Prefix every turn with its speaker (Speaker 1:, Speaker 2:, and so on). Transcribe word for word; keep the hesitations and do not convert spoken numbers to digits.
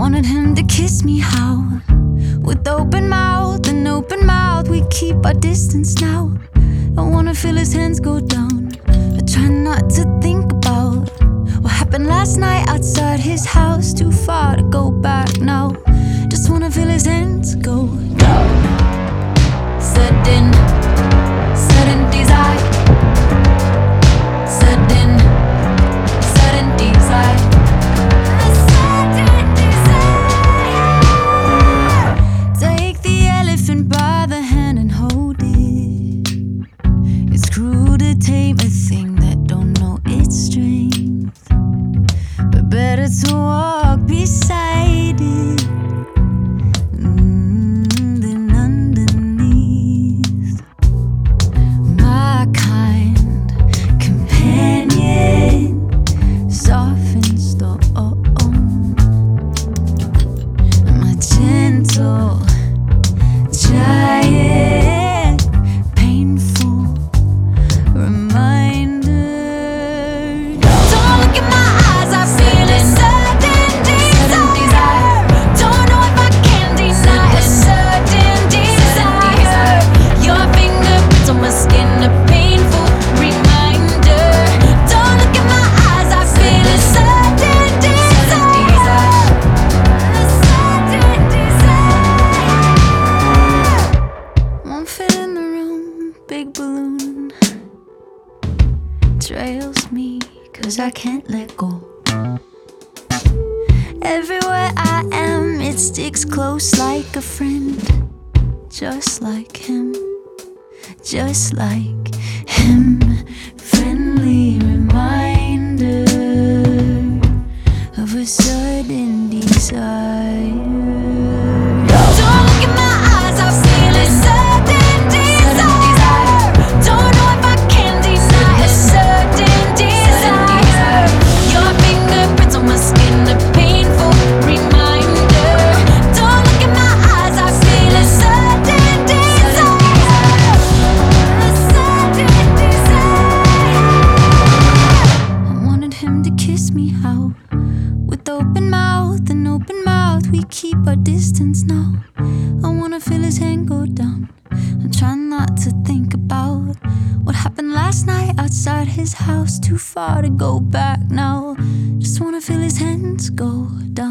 Speaker 1: wanted him to kiss me how? With open mouth and open mouth, we keep our distance now. I wanna feel his hands go down. I try not to think about what happened last night outside his house. Too far to go back now. Just wanna feel his hands go down. Sudden, sudden desire. Sudden, sudden desire. Sudden desire. Take the elephant by the hand and hold it. It's cruel to tame a thing that don't know its strength, but better to walk beside it. Big balloon trails me, cause I can't let go. Everywhere I am, it sticks close like a friend. Just like him, just like him. Friendly reminder of a sudden desire. Don't look in my eyes, I feel it sudden desire. Don't know if I can deny a sudden desire. Your fingerprints on my skin, a painful reminder. Don't look in my eyes, I feel a sudden desire. A sudden desire. I wanted him to kiss me how? With open mouth and open mouth, we keep our distance now. I wanna feel his hand go down. I'm trying not to think about what happened last night outside his house. Too far to go back now. Just wanna feel his hands go down.